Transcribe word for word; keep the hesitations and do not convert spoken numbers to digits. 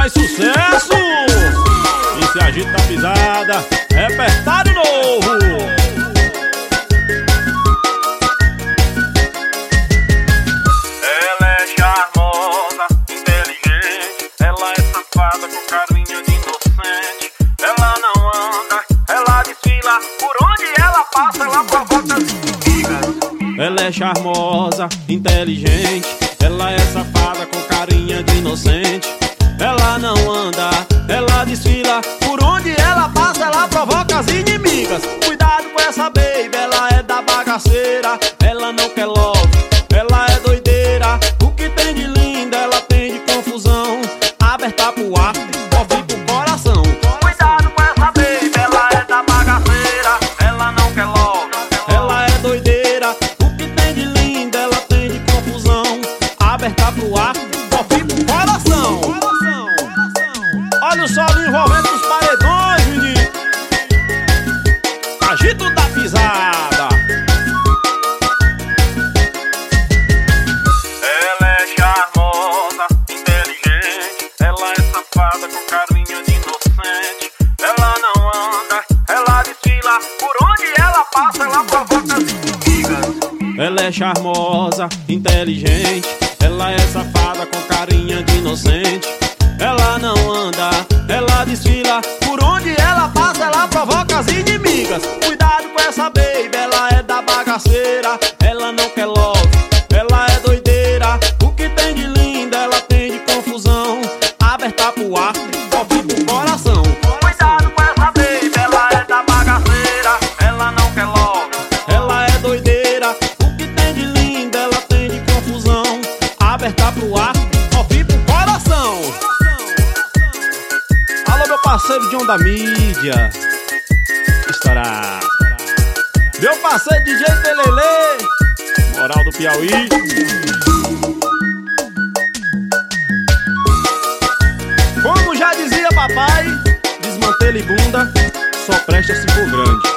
mais sucesso. E se agita a pisada, repertório novo. Ela é charmosa, inteligente, ela é safada com carinha de inocente. Ela não anda, ela desfila, por onde ela passa, ela provoca as inimigas. Ela é charmosa, inteligente, ela é safada com carinha de inocente. Ela não anda, ela desfila, por onde ela passa, ela provoca as inimigas. Cuidado com essa baby, ela é da bagaceira, ela não quer love, ela é doideira. O que tem de linda, ela tem de confusão, aberta pro ar, ouvir pro coração. Cuidado com essa baby, ela é da bagaceira, ela não quer love, ela é doideira. O que tem de linda, ela tem de confusão, aberta pro ar, ouvir pro coração. Olha o solo envolvendo os paredões, menino. Agito da pisada. ela é charmosa, inteligente, ela é safada com carinha de inocente. Ela não anda, ela desfila, por onde ela passa, ela provoca as inimigas. Ela é charmosa, inteligente, ela é safada com carinha de inocente. Ela não anda, ela desfila, por onde ela passa, ela provoca as inimigas. Cuidado com essa baby, ela é da bagaceira, ela não quer love, ela é doideira. O que tem de linda, ela tem de confusão, aberta pro ar, ouvir pro coração. Cuidado com essa baby, ela é da bagaceira, ela não quer love, Ela é doideira. O que tem de linda, ela tem de confusão, aberta pro ar, ouvir pro coração. Alô, meu parceiro John da mídia, estará. Meu parceiro D J Telele, moral do Piauí. Como já dizia papai, desmantele bunda, só presta se for grande.